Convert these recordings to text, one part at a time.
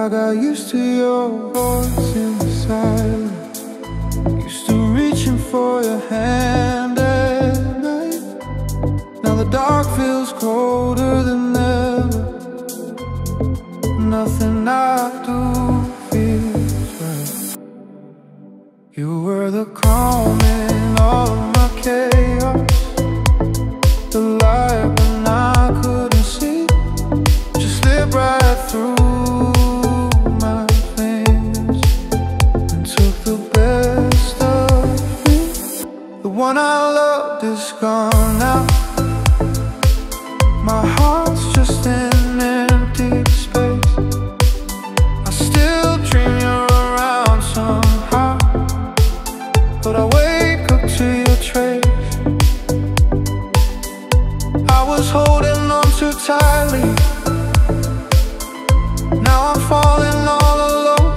got used to your voice in the silence, used to reaching for your hand at night. Now the dark feels colder than ever. Nothing I do feels right. You were the calm in all of my chaos, the light when I couldn't see, just slipped right through my fingers and took the best of me. The one I loved is gone now. My heart's just an empty space. I still dream you're around somehow, but I wake up to your trace. I was holding on too tightly, now I'm falling all alone.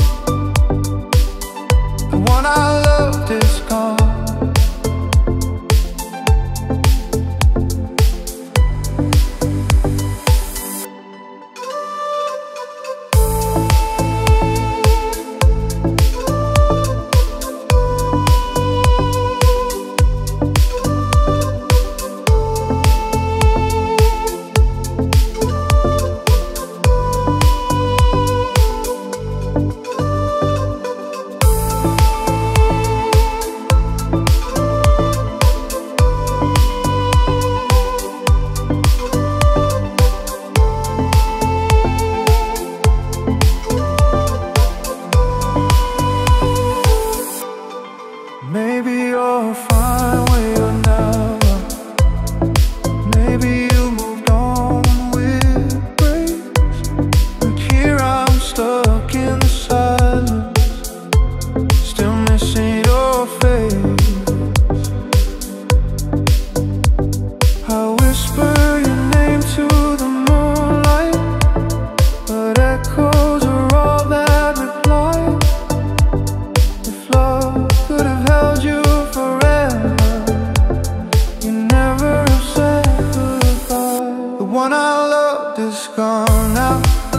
The one I loved is gone. Maybe you're fine where you're now. Maybe you moved on with grace, but here I'm stuck in the silence, still missing your face. I whisper your name to the moonlight, but echoes are all that reply. If love could have held you forever, you never have said goodbye. The one I loved is gone now.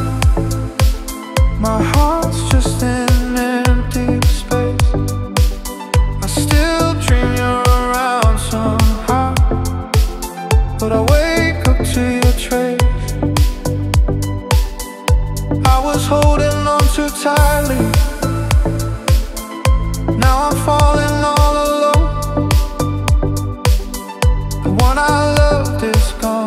My heart's just an empty space. I still dream you're around somehow, but I wake up to your trace. I was holding on too tightly, now I'm falling all alone. The one I loved is gone.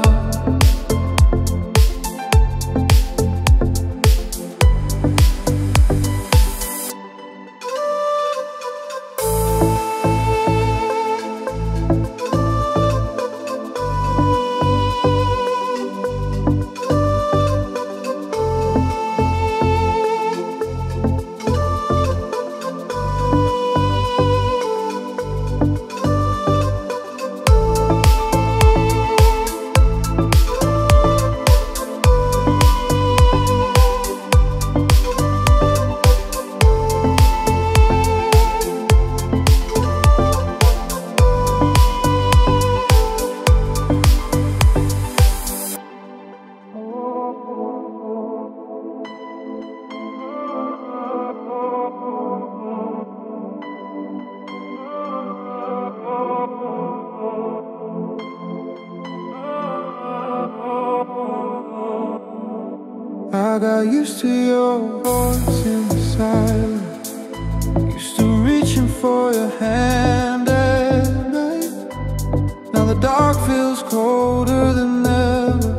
I got used to your voice in the silence, used to reaching for your hand at night. Now the dark feels colder than ever.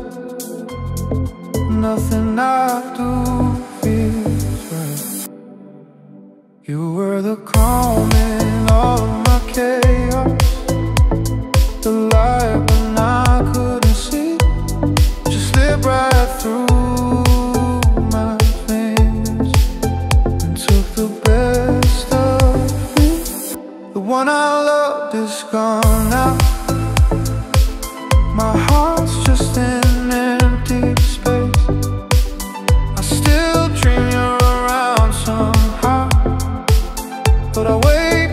Nothing I do feels right. You were the calm in all of my chaos, the light when I couldn't see, just slipped right through my fingers and took the best of me. The one I loved is gone now. My heart's just an empty space. I still dream you're around somehow, but I wait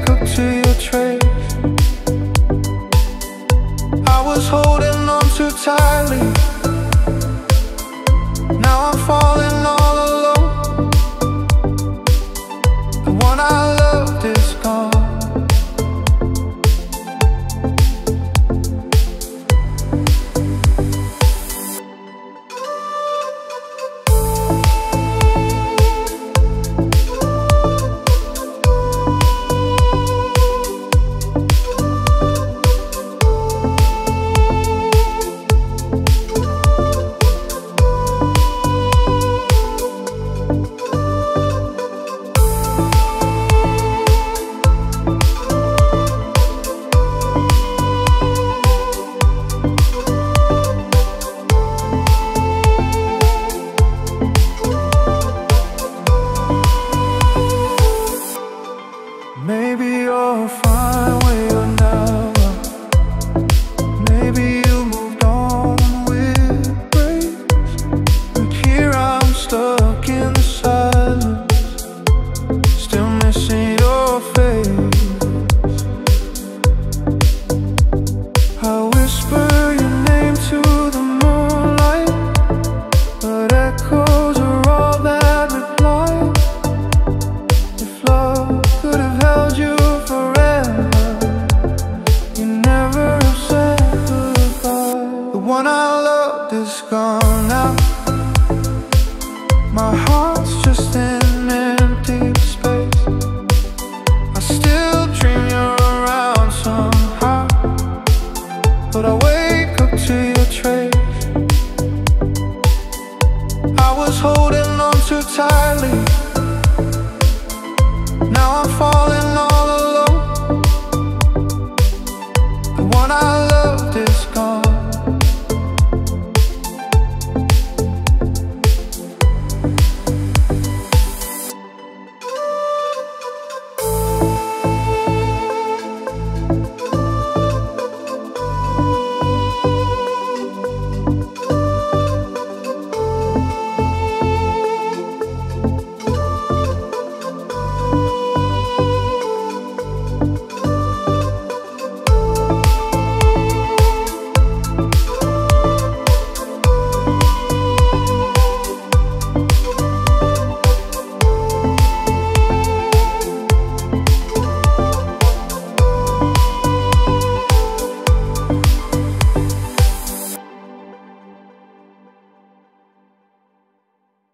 I was holding on too tightly.